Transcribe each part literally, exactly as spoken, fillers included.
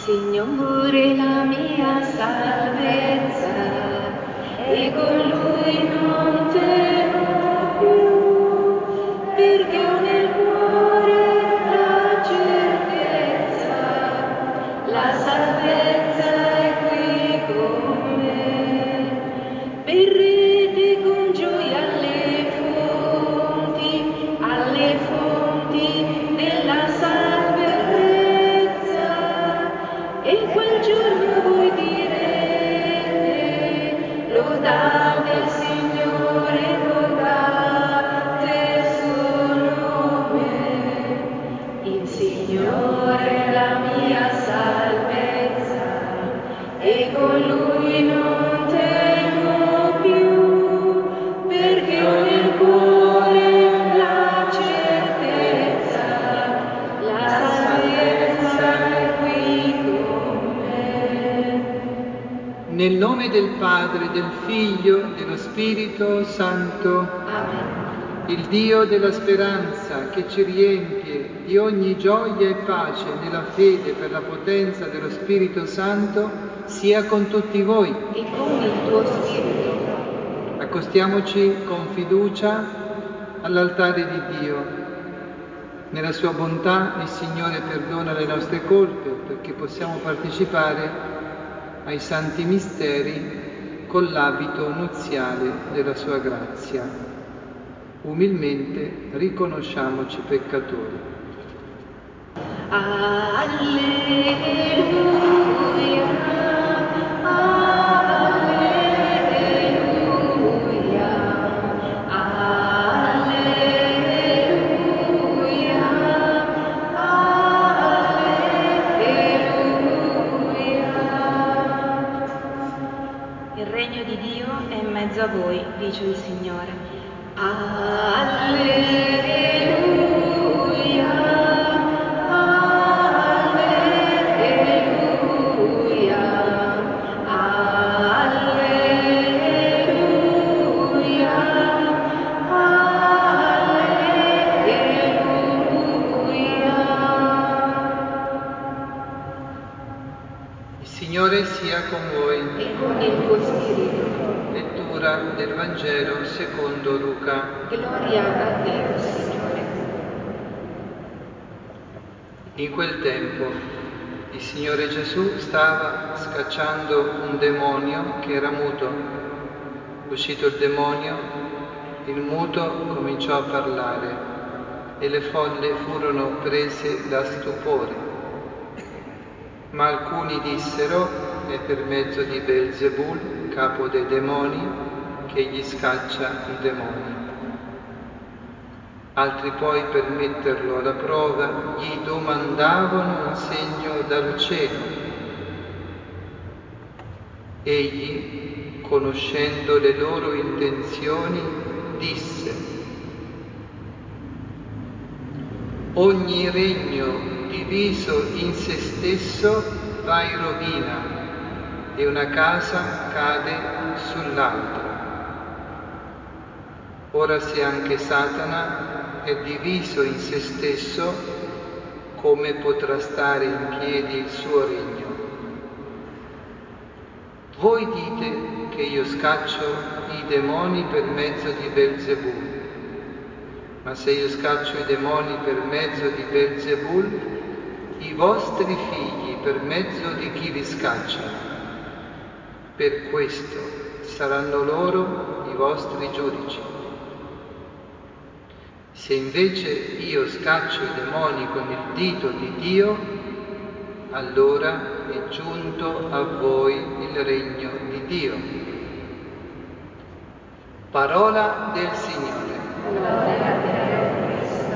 Signore la mia salvezza, e con Lui non temo più, perché ho nel cuore la certezza, la salvezza è qui con me. Verrete con gioia alle fonti, alle fonti della salvezza, e quel giorno voi direte: lodate il Signore, lodate il suo nome. Il Signore è la mia salvezza, e con Lui non temo più, perché ho nel cuore la certezza, la salvezza è qui con me. Nel nome del Padre, del Figlio, dello Spirito Santo. Amen. Il Dio della speranza, che ci riempie di ogni gioia e pace nella fede per la potenza dello Spirito Santo, sia con tutti voi. E con il tuo spirito. Accostiamoci con fiducia all'altare di Dio. Nella sua bontà il Signore perdona le nostre colpe, perché possiamo partecipare ai santi misteri con l'abito nuziale della sua grazia. Umilmente riconosciamoci peccatori. Alleluia, alleluia, alleluia, alleluia. Il regno di Dio è in mezzo a voi, dice il Signore. Alleluia, alleluia, alleluia, alleluia. Il Signore sia con voi. E con il tuo spirito. Lettura del Vangelo secondo Luca. Gloria a te, Signore. In quel tempo il Signore Gesù stava scacciando un demonio che era muto. Uscito il demonio, il muto cominciò a parlare e le folle furono prese da stupore. Ma alcuni dissero: è per mezzo di Belzebul, capo dei demoni, che gli scaccia i demoni. Altri poi, per metterlo alla prova, gli domandavano un segno dal cielo. Egli, conoscendo le loro intenzioni, disse: ogni regno diviso in se stesso va in rovina, e una casa cade sull'altra. Ora, se anche Satana è diviso in se stesso, come potrà stare in piedi il suo regno? Voi dite che io scaccio i demoni per mezzo di Belzebul, ma se io scaccio i demoni per mezzo di Belzebul, i vostri figli per mezzo di chi li scacciano? Per questo saranno loro i vostri giudici. Se invece io scaccio i demoni con il dito di Dio, allora è giunto a voi il regno di Dio. Parola del Signore. Gloria a te, Cristo.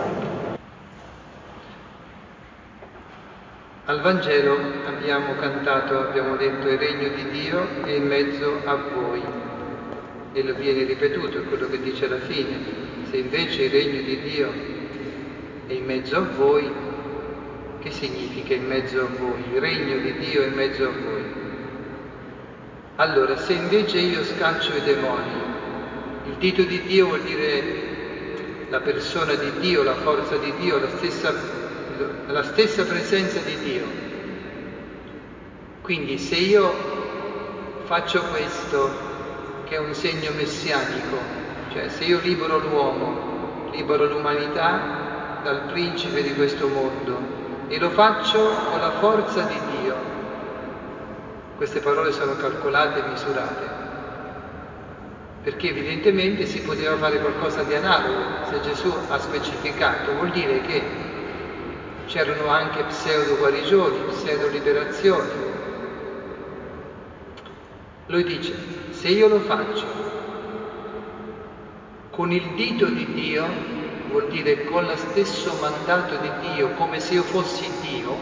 Al Vangelo abbiamo cantato, abbiamo detto, il regno di Dio è in mezzo a voi. E lo viene ripetuto, è quello che dice alla fine. Se invece il regno di Dio è in mezzo a voi, che significa in mezzo a voi? Il regno di Dio è in mezzo a voi. Allora, se invece io scaccio i demoni, il dito di Dio vuol dire la persona di Dio, la forza di Dio, la stessa, la stessa presenza di Dio. Quindi se io faccio questo, che è un segno messianico, cioè se io libero l'uomo, libero l'umanità dal principe di questo mondo, e lo faccio con la forza di Dio, queste parole sono calcolate e misurate, perché evidentemente si poteva fare qualcosa di analogo. Se Gesù ha specificato, vuol dire che c'erano anche pseudo guarigioni, pseudo liberazioni. Lui dice, se io lo faccio con il dito di Dio, vuol dire con lo stesso mandato di Dio, come se io fossi Dio,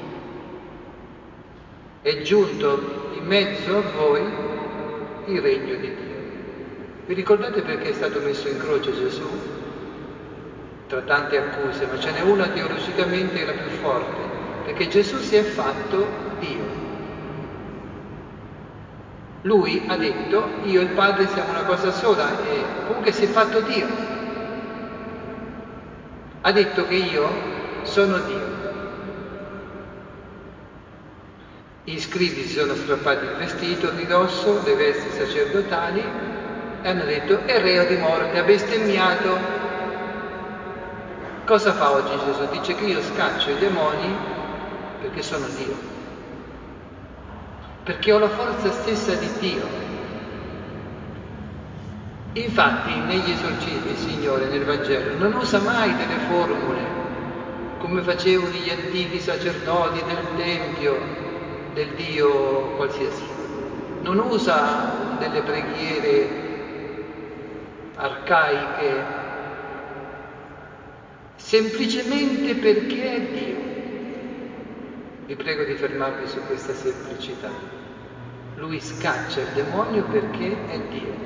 è giunto in mezzo a voi il regno di Dio. Vi ricordate perché è stato messo in croce Gesù? Tra tante accuse, ma ce n'è una teologicamente la più forte, perché Gesù si è fatto Dio. Lui ha detto, io e il Padre siamo una cosa sola, e comunque si è fatto Dio. Ha detto che io sono Dio. Gli scribi si sono strappati il vestito di dosso, le vesti sacerdotali, e hanno detto, è reo di morte, ha bestemmiato. Cosa fa oggi Gesù? Dice che io scaccio i demoni perché sono Dio, perché ho la forza stessa di Dio. Infatti negli esorcismi il Signore nel Vangelo non usa mai delle formule come facevano gli antichi sacerdoti del Tempio, del Dio qualsiasi. Non usa delle preghiere arcaiche, semplicemente perché è Dio. Vi prego di fermarvi su questa semplicità. Lui scaccia il demonio perché è Dio.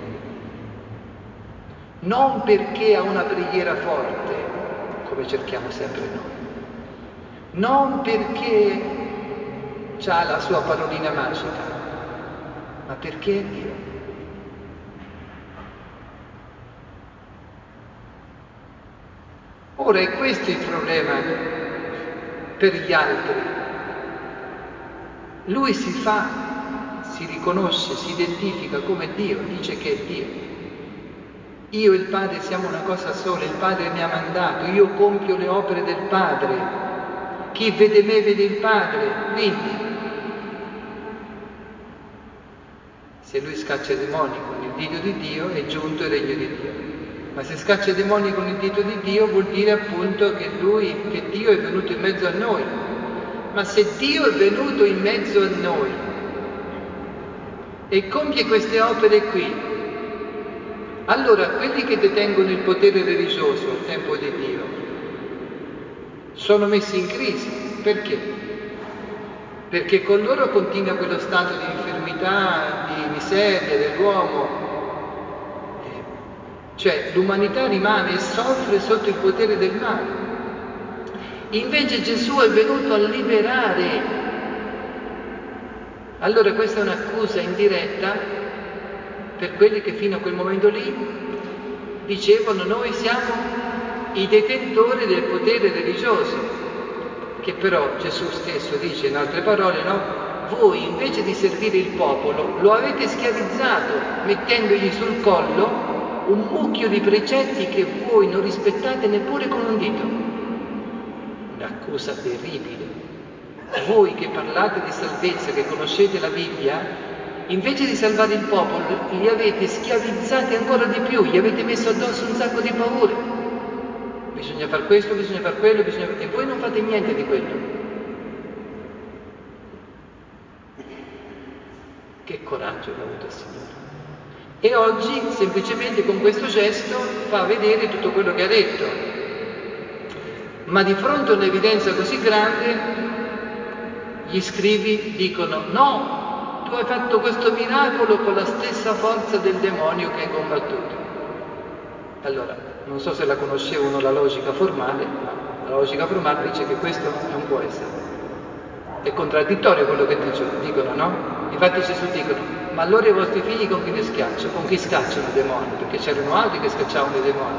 Non perché ha una preghiera forte, come cerchiamo sempre noi. Non perché ha la sua parolina magica, ma perché è Dio. Ora è questo il problema per gli altri. Lui si fa, si riconosce, si identifica come Dio, dice che è Dio. Io e il Padre siamo una cosa sola, il Padre mi ha mandato, io compio le opere del Padre. Chi vede me vede il Padre. Quindi, se lui scaccia i demoni con il dito di Dio, è giunto il regno di Dio. Ma se scaccia i demoni con il dito di Dio, vuol dire appunto che lui, che Dio è venuto in mezzo a noi. Ma se Dio è venuto in mezzo a noi e compie queste opere qui, allora quelli che detengono il potere religioso al tempo di Dio sono messi in crisi. Perché? Perché con loro continua quello stato di infermità, di miseria dell'uomo. Eh, cioè l'umanità rimane e soffre sotto il potere del male. Invece Gesù è venuto a liberare. Allora questa è un'accusa indiretta per quelli che fino a quel momento lì dicevano noi siamo i detentori del potere religioso, che però Gesù stesso dice in altre parole, no? Voi invece di servire il popolo lo avete schiavizzato mettendogli sul collo un mucchio di precetti che voi non rispettate neppure con un dito. Un'accusa terribile. Voi che parlate di salvezza, che conoscete la Bibbia, invece di salvare il popolo li avete schiavizzati ancora di più, gli avete messo addosso un sacco di paure. Bisogna far questo, bisogna far quello, bisogna... e voi non fate niente di quello. Che coraggio che ha avuto il Signore. E oggi, semplicemente con questo gesto, fa vedere tutto quello che ha detto. Ma di fronte a un'evidenza così grande, gli scribi dicono, no, tu hai fatto questo miracolo con la stessa forza del demonio che hai combattuto. Allora, non so se la conoscevano la logica formale, ma la logica formale dice che questo non può essere. È contraddittorio quello che dicono, no? Infatti Gesù dicono, ma allora i vostri figli con chi li schiacciano? Con chi scacciano i demoni? Perché c'erano altri che scacciavano i demoni.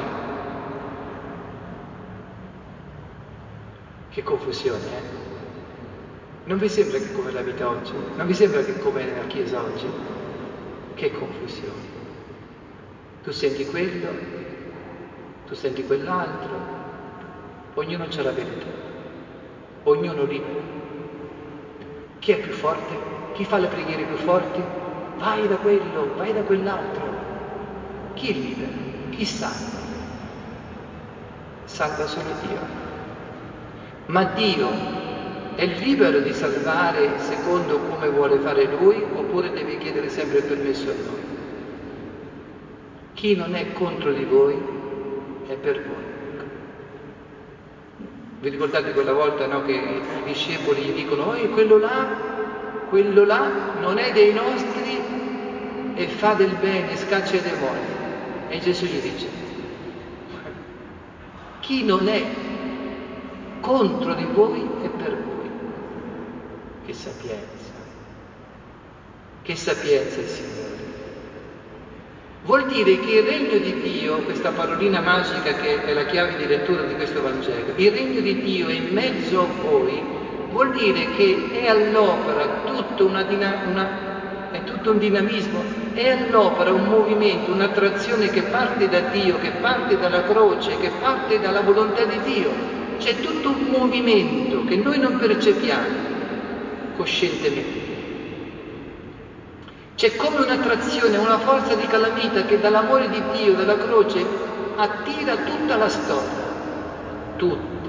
Che confusione, eh? Non vi sembra che è come la vita oggi? Non vi sembra che è come nella Chiesa oggi? Che confusione. Tu senti quello, tu senti quell'altro, ognuno c'ha la verità, ognuno libero. Chi è più forte? Chi fa le preghiere più forti? Vai da quello, vai da quell'altro. Chi libera? Chi salva? Salva solo Dio. Ma Dio è libero di salvare secondo come vuole fare Lui, oppure deve chiedere sempre il permesso a noi? Chi non è contro di voi è per voi. Vi ricordate quella volta, no, che i discepoli gli dicono: oh, quello là, quello là non è dei nostri e fa del bene, scaccia i demoni. E Gesù gli dice: chi non è contro di voi è per voi. Che sapienza, che sapienza il Signore. Vuol dire che il regno di Dio, questa parolina magica che è la chiave di lettura di questo Vangelo, il regno di Dio è in mezzo a voi, vuol dire che è all'opera tutta una, una, è tutto un dinamismo, è all'opera un movimento, un'attrazione che parte da Dio, che parte dalla croce, che parte dalla volontà di Dio. C'è tutto un movimento che noi non percepiamo coscientemente. C'è come un'attrazione, una forza di calamita che dall'amore di Dio, dalla croce, attira tutta la storia. Tutta.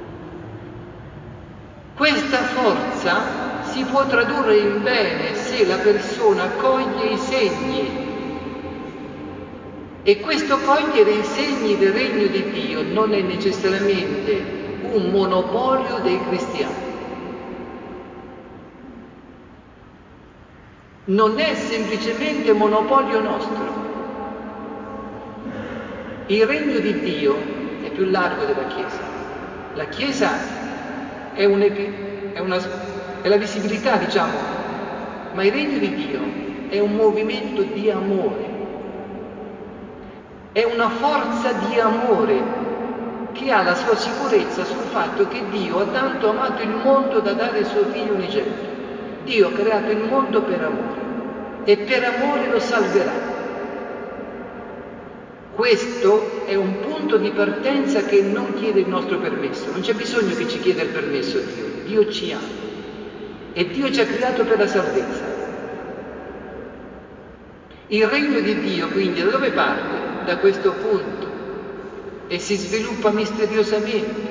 Questa forza si può tradurre in bene se la persona coglie i segni. E questo cogliere i segni del regno di Dio non è necessariamente un monopolio dei cristiani. Non è semplicemente monopolio nostro. Il regno di Dio è più largo della Chiesa. La Chiesa è, un epi- è, una, è la visibilità, diciamo, ma il regno di Dio è un movimento di amore. È una forza di amore che ha la sua sicurezza sul fatto che Dio ha tanto amato il mondo da dare il suo figlio unigenito. Dio ha creato il mondo per amore e per amore lo salverà. Questo è un punto di partenza che non chiede il nostro permesso. Non c'è bisogno che ci chieda il permesso Dio. Dio ci ama e Dio ci ha creato per la salvezza. Il regno di Dio quindi da dove parte? Da questo punto e si sviluppa misteriosamente.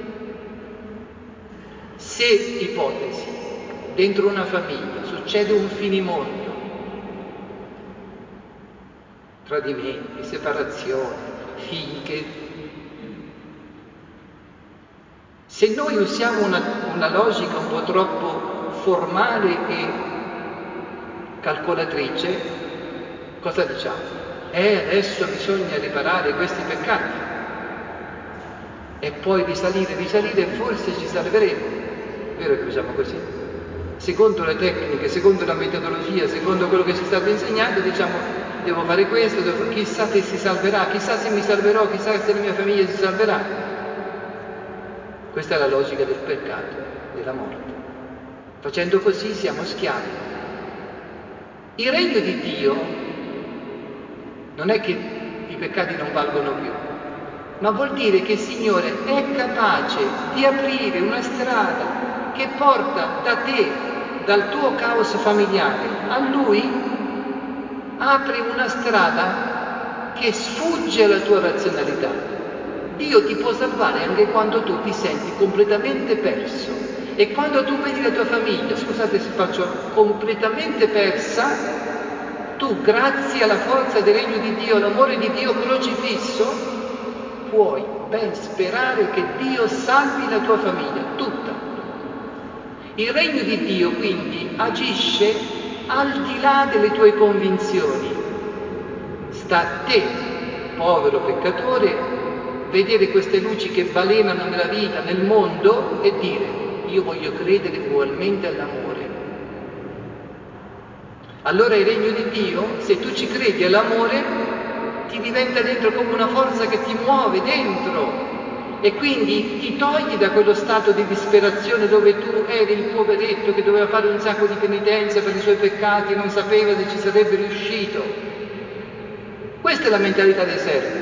Se, ipotesi, dentro una famiglia succede un finimondo, tradimenti, separazione, figli che... Se noi usiamo una, una logica un po' troppo formale e calcolatrice, cosa diciamo? Eh, adesso bisogna riparare questi peccati e poi risalire, risalire e forse ci salveremo. Vero che facciamo così? Secondo le tecniche, secondo la metodologia, secondo quello che ci è stato insegnato, diciamo: devo fare questo, devo fare... chissà se si salverà, chissà se mi salverò, chissà se la mia famiglia si salverà. Questa è la logica del peccato, della morte. Facendo così siamo schiavi. Il regno di Dio non è che i peccati non valgono più, ma vuol dire che il Signore è capace di aprire una strada che porta da te, dal tuo caos familiare, a Lui. Apri una strada che sfugge alla tua razionalità. Dio ti può salvare anche quando tu ti senti completamente perso. E quando tu vedi la tua famiglia, scusate se faccio, completamente persa, tu, grazie alla forza del regno di Dio, all'amore di Dio crocifisso, puoi ben sperare che Dio salvi la tua famiglia, tutta. Il regno di Dio quindi agisce al di là delle tue convinzioni. Sta a te, povero peccatore, vedere queste luci che balenano nella vita, nel mondo e dire: io voglio credere ugualmente all'amore. Allora il regno di Dio, se tu ci credi all'amore, ti diventa dentro come una forza che ti muove dentro E quindi ti togli da quello stato di disperazione dove tu eri il poveretto che doveva fare un sacco di penitenza per i suoi peccati e non sapeva se ci sarebbe riuscito. Questa è la mentalità dei servi.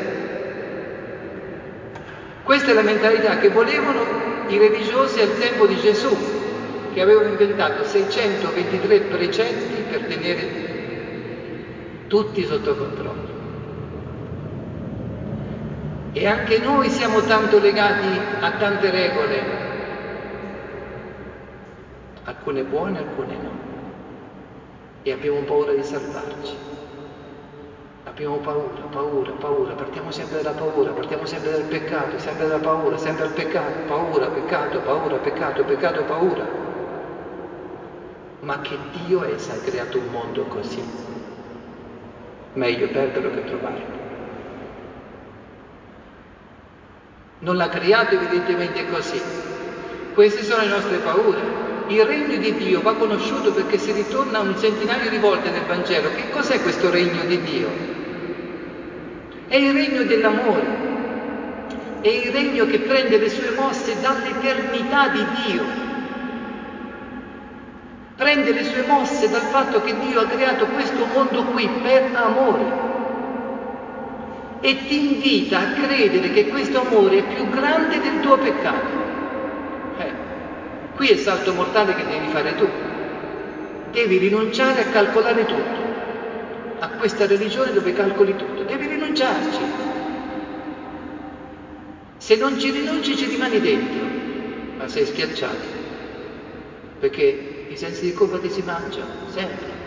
Questa è la mentalità che volevano i religiosi al tempo di Gesù, che avevano inventato seicentoventitré precetti per tenere tutti sotto controllo. E anche noi siamo tanto legati a tante regole, alcune buone, alcune no, e abbiamo paura di salvarci. Abbiamo paura, paura, paura, partiamo sempre dalla paura, partiamo sempre dal peccato, sempre dalla paura, sempre al peccato, paura, peccato, paura, peccato, peccato, paura. Ma che Dio è se ha creato un mondo così? Meglio perderlo che trovarlo. Non l'ha creato evidentemente così. Queste sono le nostre paure. Il regno di Dio va conosciuto perché si ritorna un centinaio di volte nel Vangelo. Che cos'è questo regno di Dio? È il regno dell'amore. È il regno che prende le sue mosse dall'eternità di Dio. Prende le sue mosse dal fatto che Dio ha creato questo mondo qui per amore. E ti invita a credere che questo amore è più grande del tuo peccato. Eh, qui è il salto mortale che devi fare tu. Devi rinunciare a calcolare tutto, a questa religione dove calcoli tutto. Devi rinunciarci. Se non ci rinunci ci rimani dentro, ma sei schiacciato. Perché i sensi di colpa ti si mangiano, sempre.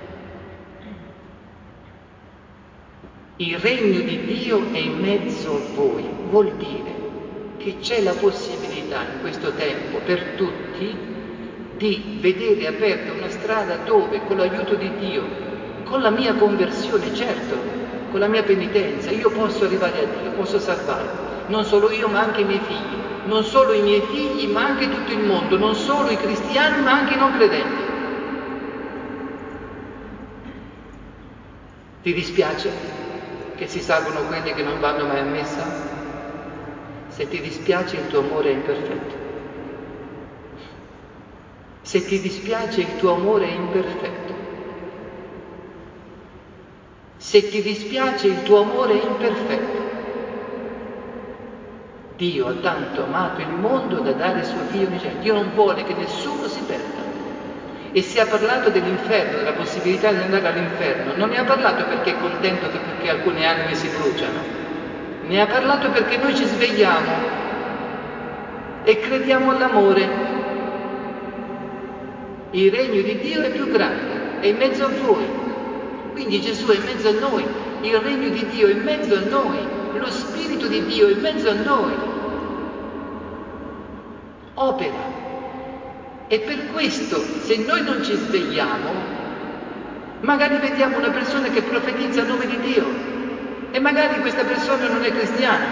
Il regno di Dio è in mezzo a voi, vuol dire che c'è la possibilità in questo tempo per tutti di vedere aperta una strada dove con l'aiuto di Dio, con la mia conversione, certo, con la mia penitenza, io posso arrivare a Dio, posso salvarmi, non solo io ma anche i miei figli, non solo i miei figli ma anche tutto il mondo, non solo i cristiani ma anche i non credenti. Ti dispiace che si salvano quelli che non vanno mai a messa? Se ti dispiace il tuo amore è imperfetto. Se ti dispiace il tuo amore è imperfetto. Se ti dispiace il tuo amore è imperfetto. Dio ha tanto amato il mondo da dare il suo figlio unigenito. Dio non vuole che nessuno si perda. E se ha parlato dell'inferno, della possibilità di andare all'inferno, non ne ha parlato perché è contento che perché alcune anime si bruciano. Ne ha parlato perché noi ci svegliamo e crediamo all'amore. Il regno di Dio è più grande, è in mezzo a voi. Quindi Gesù è in mezzo a noi, il regno di Dio è in mezzo a noi, lo Spirito di Dio è in mezzo a noi. Opera. E per questo, se noi non ci svegliamo, magari vediamo una persona che profetizza a nome di Dio e magari questa persona non è cristiana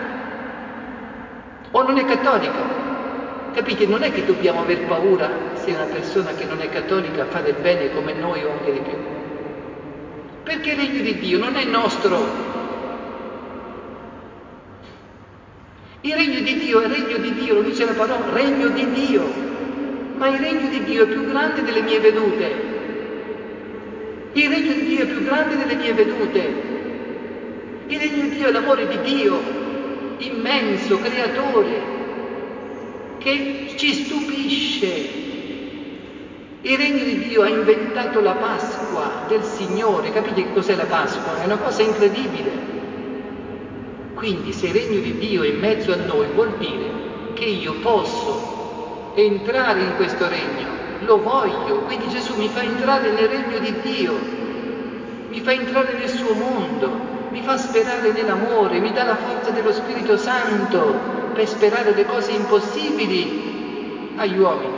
o non è cattolica. Capite? Non è che dobbiamo aver paura se una persona che non è cattolica fa del bene come noi o anche di più. Perché il regno di Dio non è nostro. Il regno di Dio è regno di Dio, lo dice la parola, regno di Dio. Ma il regno di Dio è più grande delle mie vedute. Il regno di Dio è più grande delle mie vedute. Il regno di Dio è l'amore di Dio, immenso, creatore, che ci stupisce. Il regno di Dio ha inventato la Pasqua del Signore. Capite che cos'è la Pasqua? È una cosa incredibile. Quindi se il regno di Dio è in mezzo a noi vuol dire che io posso entrare in questo regno, lo voglio, quindi Gesù mi fa entrare nel regno di Dio, mi fa entrare nel suo mondo, mi fa sperare nell'amore, mi dà la forza dello Spirito Santo per sperare le cose impossibili agli uomini,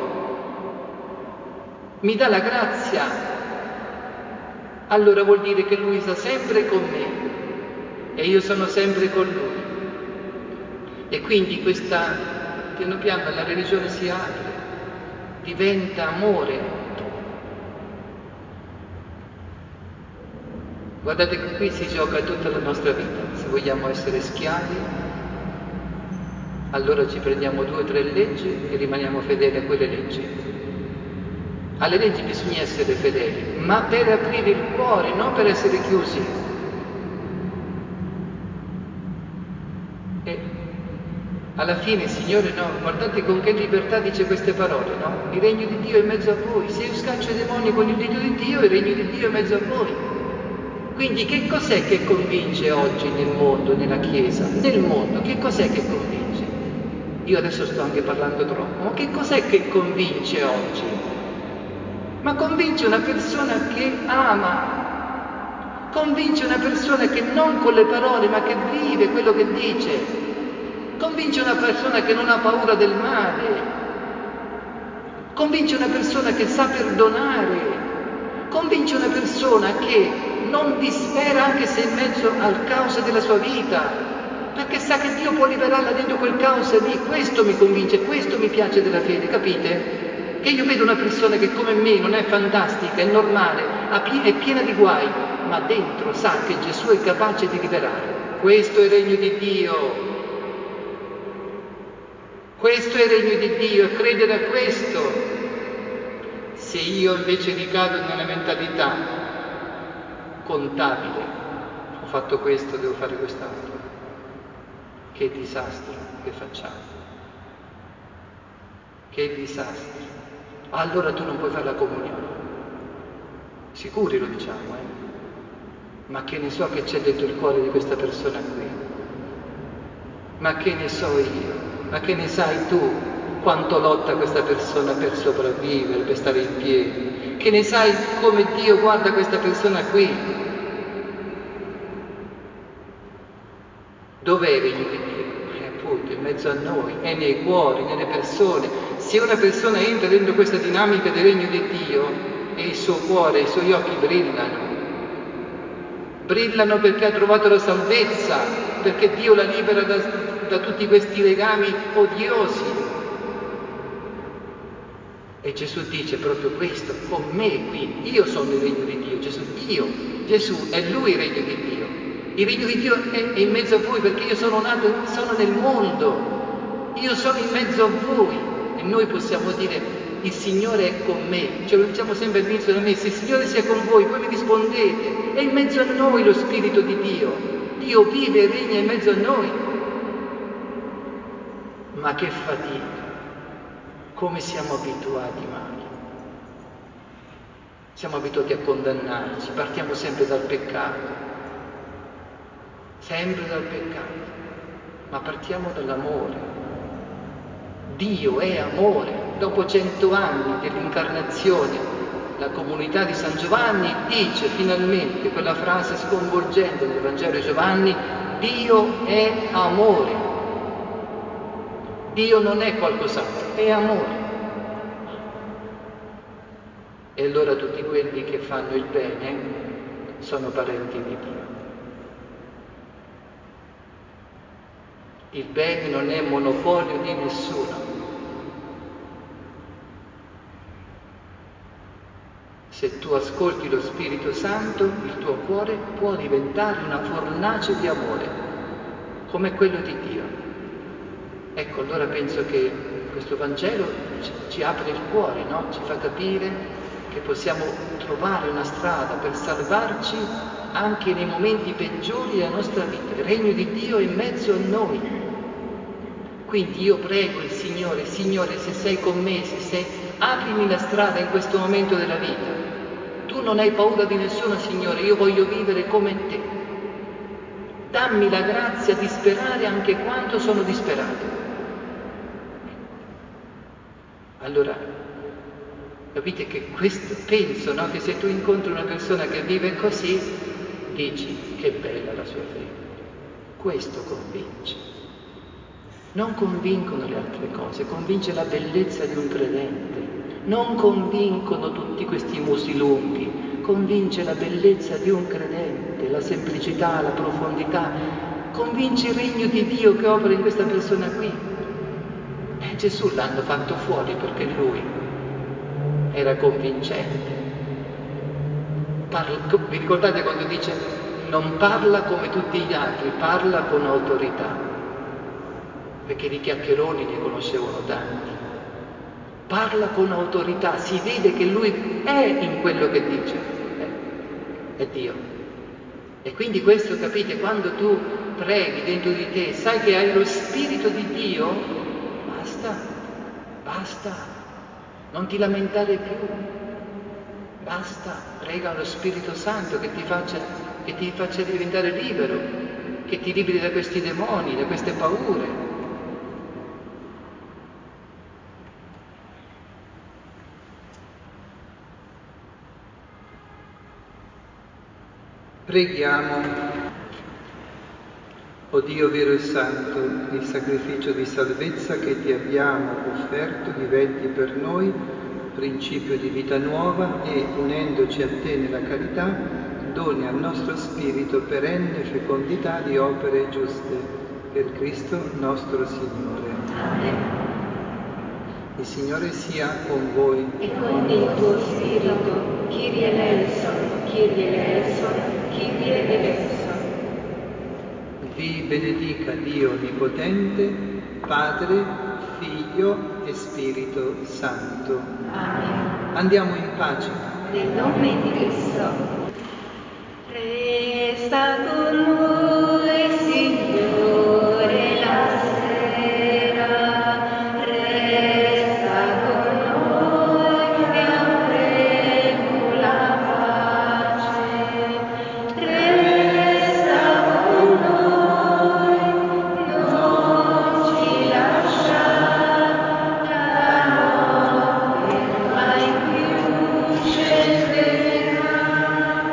mi dà la grazia, allora vuol dire che Lui sta sempre con me e io sono sempre con Lui. E quindi questa piano piano la religione si apre, diventa amore. Guardate che qui si gioca tutta la nostra vita, se vogliamo essere schiavi allora ci prendiamo due o tre leggi e rimaniamo fedeli a quelle leggi. Alle leggi bisogna essere fedeli, ma per aprire il cuore, non per essere chiusi. E alla fine il Signore, no, guardate con che libertà dice queste parole, no? Il regno di Dio è in mezzo a voi. Se io scaccio i demoni con il dito di Dio, il regno di Dio è in mezzo a voi. Quindi che cos'è che convince oggi nel mondo, nella Chiesa? Nel mondo, che cos'è che convince? Io adesso sto anche parlando troppo, ma che cos'è che convince oggi? Ma convince una persona che ama, convince una persona che non con le parole, ma che vive quello che dice. Convince una persona che non ha paura del male, convince una persona che sa perdonare, convince una persona che non dispera anche se in mezzo al caos della sua vita, perché sa che Dio può liberarla dentro quel caos lì. Questo mi convince, questo mi piace della fede, capite? Che io vedo una persona che come me non è fantastica, è normale, è piena di guai, ma dentro sa che Gesù è capace di liberarla. Questo è il regno di Dio. Questo è il regno di Dio, e credere a questo. Se io invece ricado nella mentalità contabile, ho fatto questo, devo fare quest'altro, che disastro che facciamo. Che disastro. Allora tu non puoi fare la comunione. Sicuri lo diciamo, eh? Ma che ne so che c'è dentro il cuore di questa persona qui? Ma che ne so io? Ma che ne sai tu? Quanto lotta questa persona per sopravvivere, per stare in piedi. Che ne sai come Dio guarda questa persona qui? Dov'è il regno di Dio? È appunto in mezzo a noi, è nei cuori, nelle persone. Se una persona entra dentro questa dinamica del regno di Dio, e il suo cuore, i suoi occhi brillano. Brillano perché ha trovato la salvezza, perché Dio la libera da, da tutti questi legami odiosi. E Gesù dice proprio questo, con me quindi, io sono il regno di Dio, Gesù, io, Gesù è Lui il regno di Dio. Il regno di Dio è, è in mezzo a voi perché io sono nato, sono nel mondo, io sono in mezzo a voi. E noi possiamo dire, il Signore è con me, ce lo diciamo sempre all'inizio della messa, il Signore sia con voi, voi mi rispondete, è in mezzo a noi lo Spirito di Dio, Dio vive e regna in mezzo a noi. Ma che fatica, come siamo abituati mai. Siamo abituati a condannarci, partiamo sempre dal peccato, sempre dal peccato, ma partiamo dall'amore. Dio è amore. Dopo cento anni dell'incarnazione, la comunità di San Giovanni dice finalmente quella frase sconvolgente del Vangelo di Giovanni: Dio è amore. Dio non è qualcos'altro, è amore. E allora tutti quelli che fanno il bene sono parenti di Dio. Il bene non è monopolio di nessuno. Se tu ascolti lo Spirito Santo, il tuo cuore può diventare una fornace di amore, come quello di Dio. Ecco, allora penso che questo Vangelo ci, ci apre il cuore, no? Ci fa capire che possiamo trovare una strada per salvarci anche nei momenti peggiori della nostra vita. Il regno di Dio è in mezzo a noi. Quindi io prego il Signore, Signore, se sei con me, se sei, aprimi la strada in questo momento della vita. Tu non hai paura di nessuno, Signore, io voglio vivere come te. Dammi la grazia di sperare anche quando sono disperato. Allora, capite che questo, penso, no? Che se tu incontri una persona che vive così, dici, che bella la sua fede. Questo convince. Non convincono le altre cose, convince la bellezza di un credente. Non convincono tutti questi musi lunghi, convince la bellezza di un credente, la semplicità, la profondità, convince il regno di Dio che opera in questa persona qui. E Gesù l'hanno fatto fuori perché lui era convincente. Parla, vi ricordate quando dice non parla come tutti gli altri, parla con autorità. perché di chiacchieroni ne conoscevano tanti. Parla con autorità, si vede che lui è in quello che dice, è, è Dio. E quindi questo, capite, quando tu preghi dentro di te, sai che hai lo Spirito di Dio, basta, basta, non ti lamentare più, basta, prega allo Spirito Santo che ti faccia, che ti faccia diventare libero, che ti liberi da questi demoni, da queste paure. Preghiamo. O Dio vero e santo, il sacrificio di salvezza che ti abbiamo offerto diventi per noi principio di vita nuova e, unendoci a te nella carità, doni al nostro spirito perenne fecondità di opere giuste, per Cristo nostro Signore. Amen. Il Signore sia con voi. E con il tuo spirito, Kyrie eleison, Kyrie eleison, Kyrie eleison. Vi benedica Dio Onnipotente, Padre, Figlio e Spirito Santo. Amen. Andiamo in pace. Nel nome di Cristo. Resta con noi.